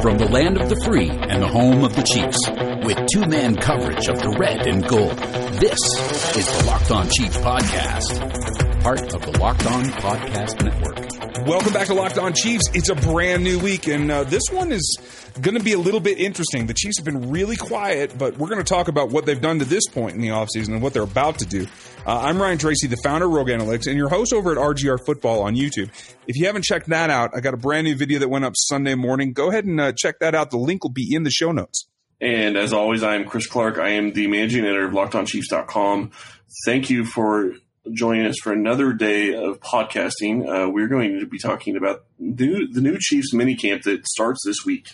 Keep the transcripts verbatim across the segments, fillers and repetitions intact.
From the land of the free and the home of the Chiefs, with two-man coverage of the red and gold, this is the Locked On Chiefs podcast, part of the Locked On Podcast Network. Welcome back to Locked On Chiefs. It's a brand new week, and uh, this one is going to be a little bit interesting. The Chiefs have been really quiet, but we're going to talk about what they've done to this point in the offseason and what they're about to do. Uh, I'm Ryan Tracy, the founder of Rogue Analytics, and your host over at R G R Football on YouTube. If you haven't checked that out, I got a brand new video that went up Sunday morning. Go ahead and uh, check that out. The link will be in the show notes. And as always, I am Chris Clark. I am the managing editor of Locked On Chiefs dot com. Thank you for joining us for another day of podcasting. Uh, we're going to be talking about the, the new Chiefs minicamp that starts this week.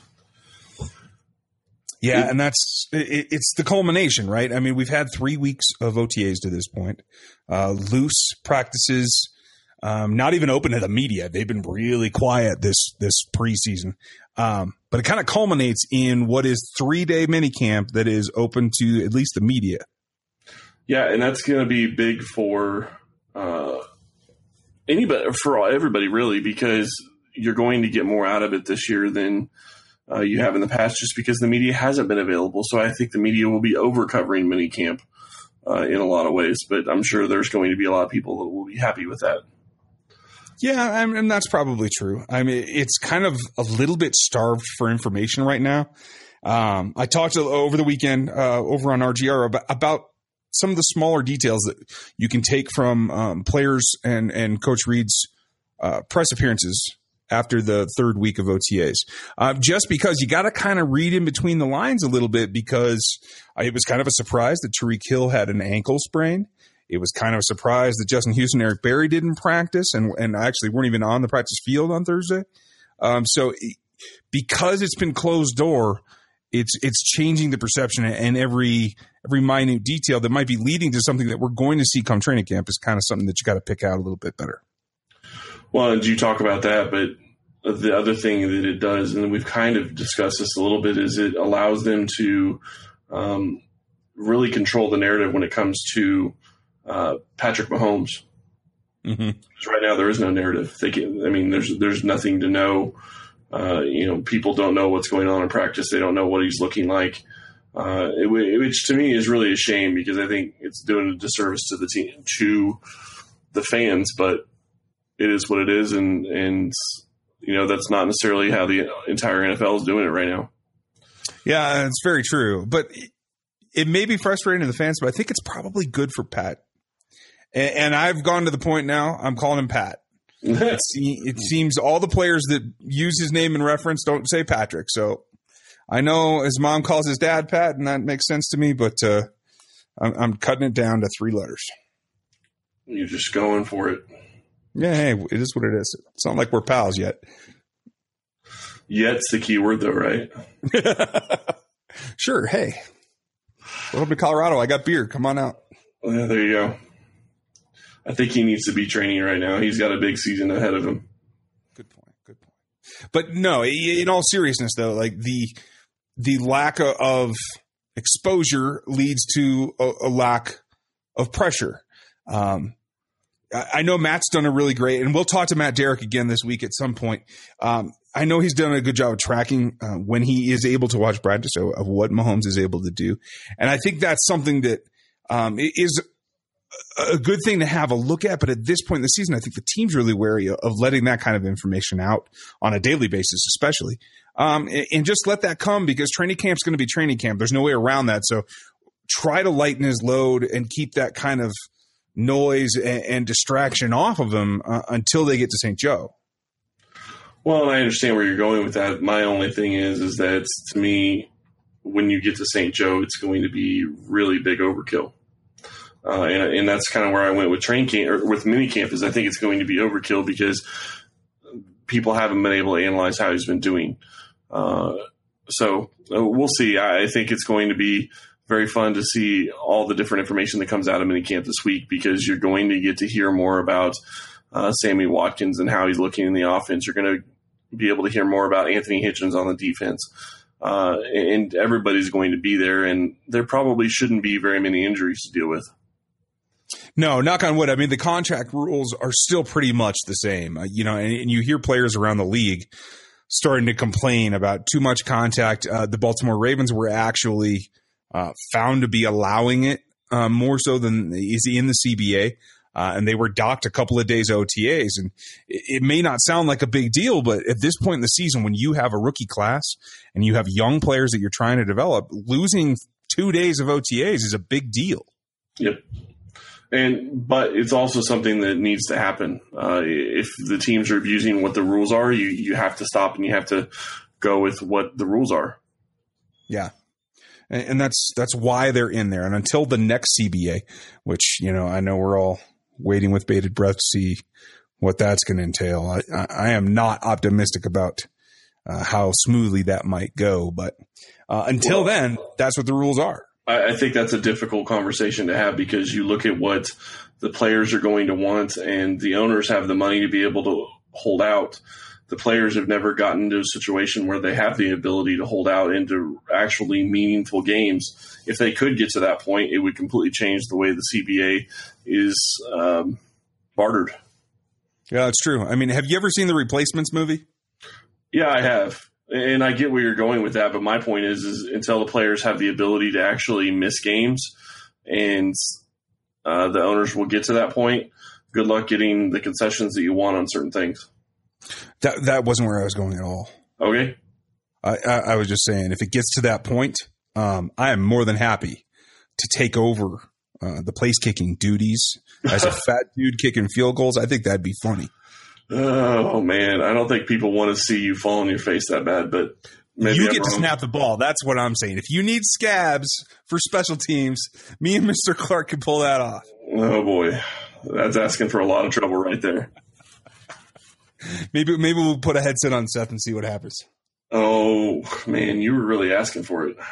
Yeah, and that's it, it's the culmination, right? I mean, we've had three weeks of O T As to this point. Uh, loose practices, um, not even open to the media. They've been really quiet this this preseason. Um, but it kind of culminates in what is three-day minicamp that is open to at least the media. Yeah, and that's going to be big for uh, anybody, for everybody, really, because you're going to get more out of it this year than uh, you have in the past, just because the media hasn't been available. So I think the media will be over covering minicamp uh, in a lot of ways, but I'm sure there's going to be a lot of people that will be happy with that. Yeah, I mean, that's probably true. I mean, it's kind of a little bit starved for information right now. Um, I talked over the weekend uh, over on R G R about, about some of the smaller details that you can take from um, players and, and Coach Reid's uh, press appearances after the third week of O T As. Uh, just because you got to kind of read in between the lines a little bit, because it was kind of a surprise that Tyreek Hill had an ankle sprain. It was kind of a surprise that Justin Houston and Eric Berry didn't practice and, and actually weren't even on the practice field on Thursday. Um, so because it's been closed door, it's it's changing the perception, and every every minute detail that might be leading to something that we're going to see come training camp is kind of something that you got to pick out a little bit better. Well, and you talk about that, but the other thing that it does, and we've kind of discussed this a little bit, is it allows them to um, really control the narrative when it comes to uh, Patrick Mahomes. Mm-hmm. Because right now there is no narrative. They can, I mean, there's there's nothing to know. Uh, you know, people don't know what's going on in practice. They don't know what he's looking like, uh, it, which to me is really a shame, because I think it's doing a disservice to the team, to the fans. But it is what it is, and and you know that's not necessarily how the entire N F L is doing it right now. Yeah, it's very true. But it may be frustrating to the fans, but I think it's probably good for Pat. And, and I've gone to the point now, I'm calling him Pat. it, it seems all the players that use his name in reference don't say Patrick. So I know his mom calls his dad Pat, and that makes sense to me, but uh, I'm, I'm cutting it down to three letters. You're just going for it. Yeah, hey, it is what it is. It's not like we're pals yet. Yet's the key word, though, right? Sure. Hey, welcome to Colorado. I got beer. Come on out. Well, yeah, there you go. I think he needs to be training right now. He's got a big season ahead of him. Good point. Good point. But no, in all seriousness, though, like the the lack of exposure leads to a, a lack of pressure. Um, I, I know Matt's done a really great, and we'll talk to Matt Derrick again this week at some point. Um, I know he's done a good job of tracking uh, when he is able to watch practice of, of what Mahomes is able to do, and I think that's something that um, is a good thing to have a look at. But at this point in the season, I think the team's really wary of letting that kind of information out on a daily basis, especially. Um, and, and just let that come, because training camp's going to be training camp. There's no way around that. So try to lighten his load and keep that kind of noise and, and distraction off of him uh, until they get to Saint Joe. Well, I understand where you're going with that. My only thing is, is that to me, when you get to Saint Joe, it's going to be really big overkill. Uh, and, and that's kind of where I went with train camp or with mini camp, is I think it's going to be overkill because people haven't been able to analyze how he's been doing. Uh, so uh, we'll see. I, I think it's going to be very fun to see all the different information that comes out of mini camp this week, because you're going to get to hear more about uh, Sammy Watkins and how he's looking in the offense. You're going to be able to hear more about Anthony Hitchens on the defense. Uh, and everybody's going to be there, and there probably shouldn't be very many injuries to deal with. No, knock on wood. I mean, the contract rules are still pretty much the same, uh, you know, and, and you hear players around the league starting to complain about too much contact. Uh, the Baltimore Ravens were actually uh, found to be allowing it uh, more so than is in the C B A. Uh, and they were docked a couple of days O T As. And it, it may not sound like a big deal, but at this point in the season, when you have a rookie class and you have young players that you're trying to develop, losing two days of O T As is a big deal. Yep. And but it's also something that needs to happen. Uh, if the teams are abusing what the rules are, you, you have to stop and you have to go with what the rules are. Yeah. And, and that's that's why they're in there. And until the next C B A, which, you know, I know we're all waiting with bated breath to see what that's going to entail. I, I am not optimistic about uh, how smoothly that might go. But uh, until well, then, that's what the rules are. I think that's a difficult conversation to have because you look at what the players are going to want and the owners have the money to be able to hold out. The players have never gotten to a situation where they have the ability to hold out into actually meaningful games. If they could get to that point, it would completely change the way the C B A is um, bartered. Yeah, that's true. I mean, have you ever seen the Replacements movie? Yeah, I have. And I get where you're going with that, but my point is, is until the players have the ability to actually miss games and uh, the owners will get to that point, good luck getting the concessions that you want on certain things. That that wasn't where I was going at all. Okay. I, I, I was just saying, if it gets to that point, um, I am more than happy to take over uh, the place-kicking duties as a fat dude kicking field goals. I think that'd be funny. Oh, man. I don't think people want to see you fall on your face that bad, but maybe you I'm get wrong. to snap the ball. That's what I'm saying. If you need scabs for special teams, me and Mister Clark can pull that off. Oh, boy. That's asking for a lot of trouble right there. Maybe maybe we'll put a headset on Seth and see what happens. Oh, man, you were really asking for it.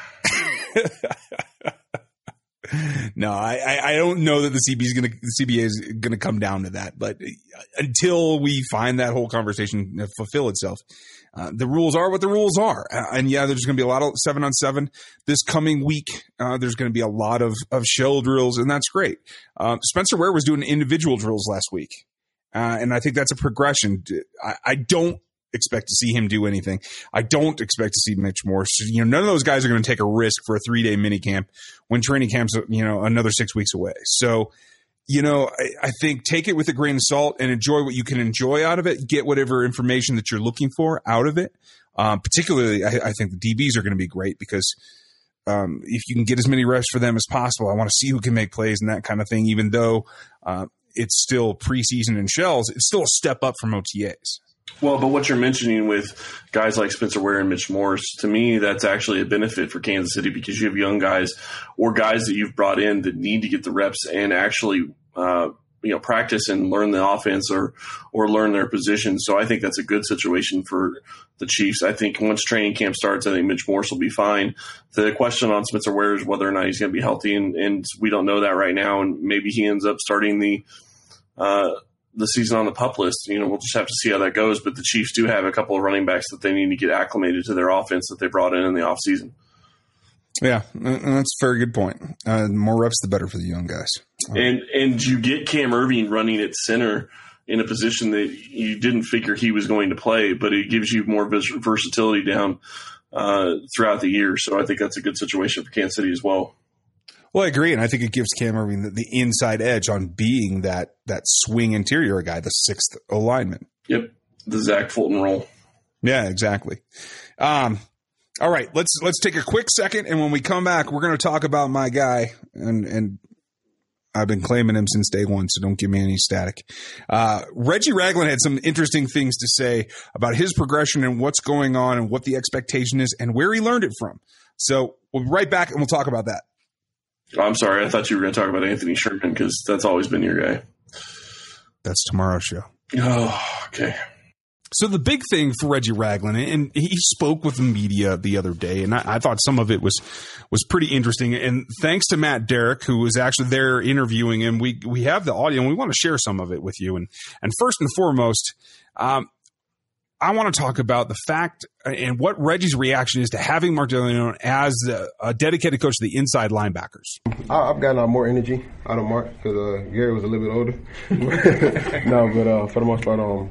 No, I, I don't know that the C B A is going to the C B A is going to come down to that. But until we find that whole conversation fulfill itself, uh, the rules are what the rules are. And yeah, there's going to be a lot of seven on seven this coming week. Uh, there's going to be a lot of of shell drills, and that's great. Um, Spencer Ware was doing individual drills last week, uh, and I think that's a progression. I, I don't expect to see him do anything. I don't expect to see Mitch Morse. You know, none of those guys are going to take a risk for a three-day mini camp when training camp's, you know, another six weeks away. So, you know, I, I think take it with a grain of salt and enjoy what you can enjoy out of it. Get whatever information that you're looking for out of it. Um, particularly, I, I think the D Bs are going to be great because um, if you can get as many reps for them as possible, I want to see who can make plays and that kind of thing, even though uh, it's still preseason in shells. It's still a step up from O T As. Well, but what you're mentioning with guys like Spencer Ware and Mitch Morse, to me, that's actually a benefit for Kansas City because you have young guys or guys that you've brought in that need to get the reps and actually, uh, you know, practice and learn the offense or or learn their position. So I think that's a good situation for the Chiefs. I think once training camp starts, I think Mitch Morse will be fine. The question on Spencer Ware is whether or not he's going to be healthy, and, and we don't know that right now. And maybe he ends up starting the uh, – the season on the PUP list. You know, we'll just have to see how that goes. But the Chiefs do have a couple of running backs that they need to get acclimated to their offense that they brought in in the offseason. Yeah, and that's a very good point. Uh, the more reps, the better for the young guys. And and you get Cam Irving running at center in a position that you didn't figure he was going to play, but it gives you more vis- versatility down uh, throughout the year. So I think that's a good situation for Kansas City as well. Well, I agree, and I think it gives Cam Irving the, the inside edge on being that that swing interior guy, the sixth lineman. Yep, the Zach Fulton role. Yeah, exactly. Um, all right, let's let's take a quick second, and when we come back, we're going to talk about my guy, and and I've been claiming him since day one, so don't give me any static. Uh, Reggie Ragland had some interesting things to say about his progression and what's going on and what the expectation is and where he learned it from. So we'll be right back, and we'll talk about that. I'm sorry. I thought you were going to talk about Anthony Sherman because that's always been your guy. That's tomorrow's show. Oh, okay. So the big thing for Reggie Ragland, and he spoke with the media the other day, and I, I thought some of it was was pretty interesting. And thanks to Matt Derrick, who was actually there interviewing him, we we have the audio, and we want to share some of it with you. And and first and foremost, um, I want to talk about the fact and what Reggie's reaction is to having Mark DeLeon as a, a dedicated coach to the inside linebackers. I've gotten more energy out of Mark because uh, Gary was a little bit older. No, but uh, for the most part, um,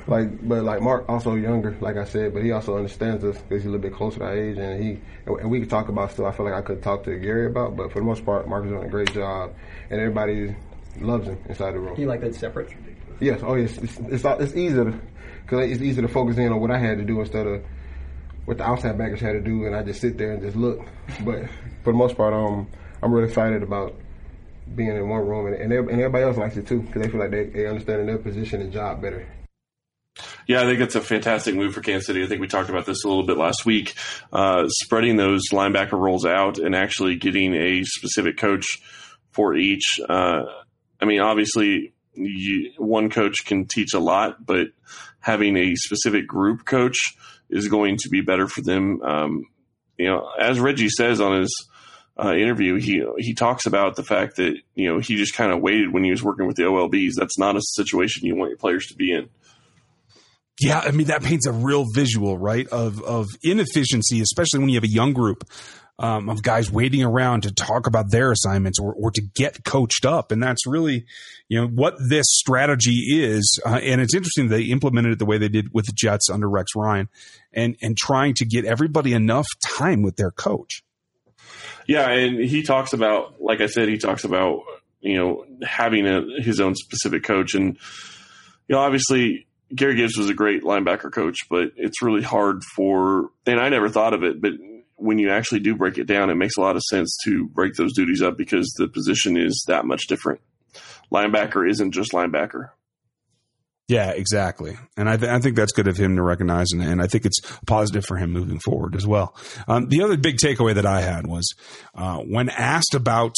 Like, but like Mark also younger, like I said, but he also understands us because he's a little bit closer to our age, and he and we can talk about stuff I feel like I could talk to Gary about. But for the most part, Mark is doing a great job, and everybody loves him inside the room. You like that separate? Yes. Oh, yes. It's it's, it's easier because it's easier to focus in on what I had to do instead of what the outside backers had to do, and I just sit there and just look. But for the most part, um, I'm really excited about being in one room, and and everybody else likes it too because they feel like they, they understand their position and job better. Yeah, I think it's a fantastic move for Kansas City. I think we talked about this a little bit last week, uh, spreading those linebacker roles out and actually getting a specific coach for each. Uh, I mean, obviously, you, one coach can teach a lot, but having a specific group coach is going to be better for them. Um, you know, as Reggie says on his uh, interview, he he talks about the fact that, you know, he just kind of waited when he was working with the O L Bs. That's not a situation you want your players to be in. Yeah, I mean, that paints a real visual, right, of of inefficiency, especially when you have a young group um, of guys waiting around to talk about their assignments or, or to get coached up. And that's really, you know, what this strategy is. Uh, and it's interesting that they implemented it the way they did with the Jets under Rex Ryan and, and trying to get everybody enough time with their coach. Yeah, and he talks about, like I said, he talks about, you know, having a, his own specific coach. And, you know, obviously – Gary Gibbs was a great linebacker coach, but it's really hard for – and I never thought of it, but when you actually do break it down, it makes a lot of sense to break those duties up because the position is that much different. Linebacker isn't just linebacker. Yeah, exactly. And I, th- I think that's good of him to recognize, and, and I think it's positive for him moving forward as well. Um, the other big takeaway that I had was uh, when asked about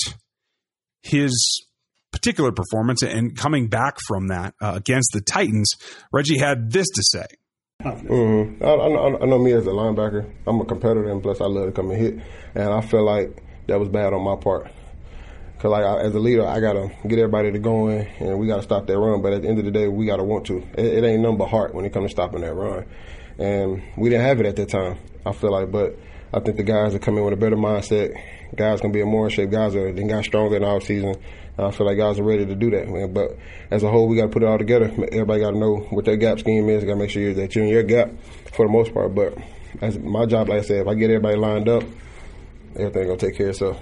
his – particular performance and coming back from that uh, against the Titans, Reggie had this to say. Mm-hmm. I, I, I know me as a linebacker, I'm a competitor, and plus I love to come and hit, and I feel like that was bad on my part. Because like I, as a leader, I got to get everybody to go in, and we got to stop that run, but at the end of the day, we got to want to. It, it ain't nothing but heart when it comes to stopping that run. And we didn't have it at that time, I feel like, but I think the guys are coming with a better mindset. Guys going to be in more in shape. Guys are, they got stronger in the offseason. I feel like guys are ready to do that, man. But as a whole, we got to put it all together. Everybody got to know what their gap scheme is. Got to make sure that you're in your gap for the most part. But as my job, like I said, if I get everybody lined up, everything going to take care of itself.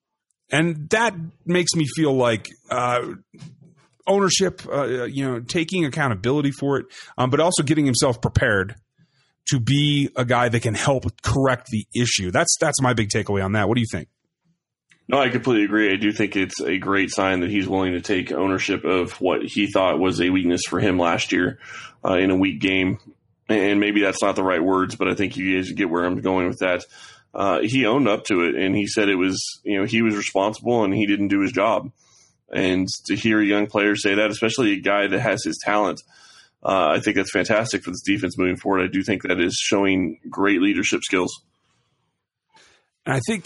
And that makes me feel like uh, ownership, uh, you know, taking accountability for it, um, but also getting himself prepared to be a guy that can help correct the issue. That's that's my big takeaway on that. What do you think? No, I completely agree. I do think it's a great sign that he's willing to take ownership of what he thought was a weakness for him last year uh, in a weak game. And maybe that's not the right words, but I think you guys get where I'm going with that. Uh, he owned up to it, and he said it was, you know, he was responsible and he didn't do his job. And to hear a young player say that, especially a guy that has his talent, uh, I think that's fantastic for this defense moving forward. I do think that is showing great leadership skills. And I think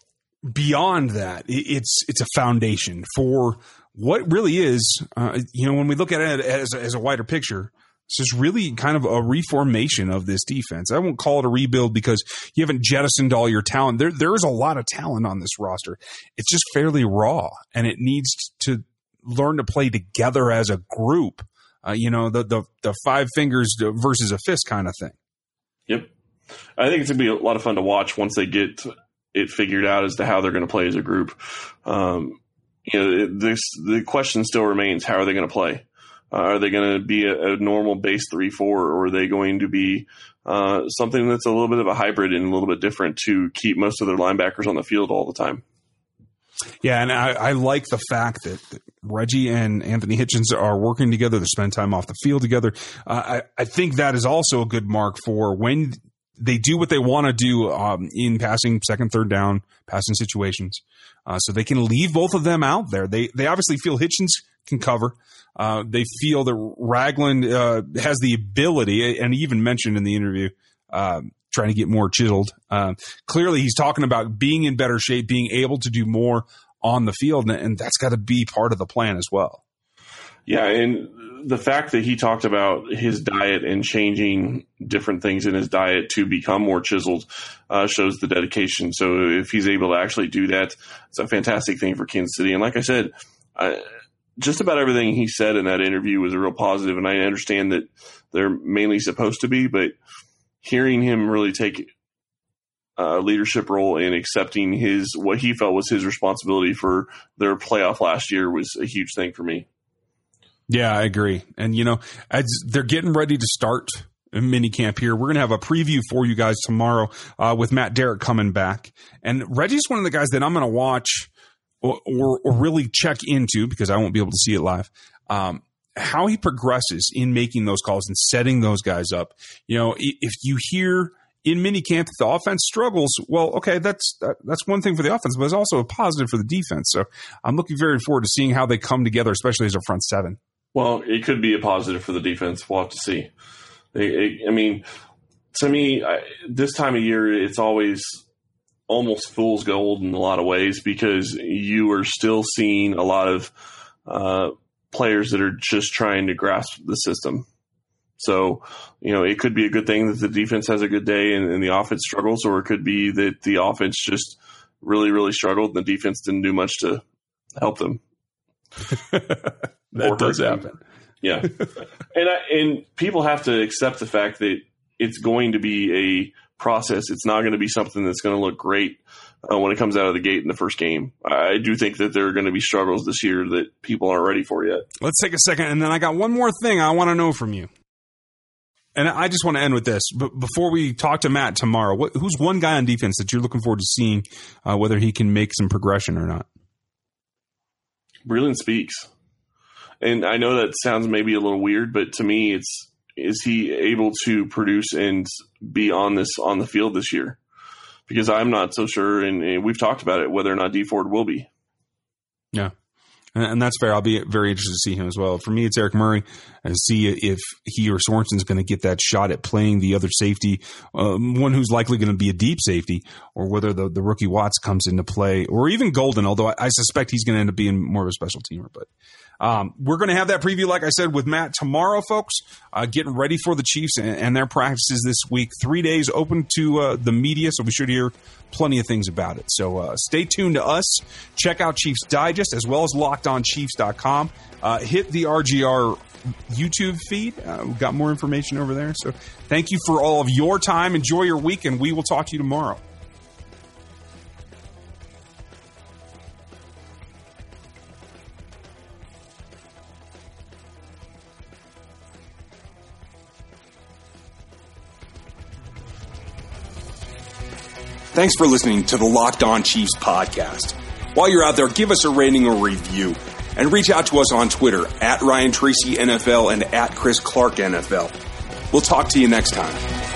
beyond that, it's it's a foundation for what really is, uh, you know, when we look at it as, as a wider picture, it's just really kind of a reformation of this defense. I won't call it a rebuild because you haven't jettisoned all your talent. There, there is a lot of talent on this roster. It's just fairly raw, and it needs to learn to play together as a group. Uh, you know, the, the the five fingers versus a fist kind of thing. Yep. I think it's going to be a lot of fun to watch once they get it figured out as to how they're going to play as a group. Um, you know, this, the question still remains, how are they going to play? Uh, are they going to be a, a normal base three four, or are they going to be uh, something that's a little bit of a hybrid and a little bit different to keep most of their linebackers on the field all the time? Yeah, and I, I like the fact that, that Reggie and Anthony Hitchens are working together. They're spending time off the field together. Uh, I, I think that is also a good mark for when they do what they want to do um, in passing, second, third down, passing situations. Uh, so they can leave both of them out there. They they obviously feel Hitchens can cover. Uh, they feel that Ragland uh, has the ability, and he even mentioned in the interview, uh, trying to get more chiseled. Uh, clearly, he's talking about being in better shape, being able to do more on the field, and, and that's got to be part of the plan as well. Yeah, and the fact that he talked about his diet and changing different things in his diet to become more chiseled uh, shows the dedication. So if he's able to actually do that, it's a fantastic thing for Kansas City. And like I said, I, just about everything he said in that interview was a real positive, and I understand that they're mainly supposed to be, but hearing him really take a leadership role in accepting his what he felt was his responsibility for their playoff last year was a huge thing for me. Yeah, I agree. And, you know, as they're getting ready to start mini camp here, we're going to have a preview for you guys tomorrow uh, with Matt Derrick coming back. And Reggie's one of the guys that I'm going to watch or, or, or really check into, because I won't be able to see it live, um, how he progresses in making those calls and setting those guys up. You know, if you hear in minicamp the offense struggles, well, okay, that's that, that's one thing for the offense, but it's also a positive for the defense. So I'm looking very forward to seeing how they come together, especially as a front seven. Well, it could be a positive for the defense. We'll have to see. It, it, I mean, to me, I, this time of year, it's always almost fool's gold in a lot of ways, because you are still seeing a lot of uh, players that are just trying to grasp the system. So, you know, it could be a good thing that the defense has a good day and, and the offense struggles, or it could be that the offense just really, really struggled and the defense didn't do much to help them. That does happen. Yeah. and I, and people have to accept the fact that it's going to be a process. It's not going to be something that's going to look great uh, when it comes out of the gate in the first game. I do think that there are going to be struggles this year that people aren't ready for yet. Let's take a second, and then I got one more thing I want to know from you. And I just want to end with this. But before we talk to Matt tomorrow, what, who's one guy on defense that you're looking forward to seeing uh, whether he can make some progression or not? Breland Speaks. And I know that sounds maybe a little weird, but to me, it's is he able to produce and be on this on the field this year? Because I'm not so sure, and, and we've talked about it, whether or not D Ford will be. Yeah. And that's fair. I'll be very interested to see him as well. For me, it's Eric Murray, and see if he or Sorensen's going to get that shot at playing the other safety, um, one who's likely going to be a deep safety, or whether the, the rookie Watts comes into play, or even Golden, although I, I suspect he's going to end up being more of a special teamer. But um, we're going to have that preview, like I said, with Matt tomorrow, folks, uh, getting ready for the Chiefs and, and their practices this week. Three days open to uh, the media, so we should hear plenty of things about it. So uh, stay tuned to us. Check out Chiefs Digest as well as locked on chiefs dot com. Uh, hit the R G R YouTube feed. Uh, we've got more information over there. So thank you for all of your time. Enjoy your week, and we will talk to you tomorrow. Thanks for listening to the Locked On Chiefs podcast. While you're out there, give us a rating or review, and reach out to us on Twitter at Ryan Tracy N F L and at Chris Clark N F L. We'll talk to you next time.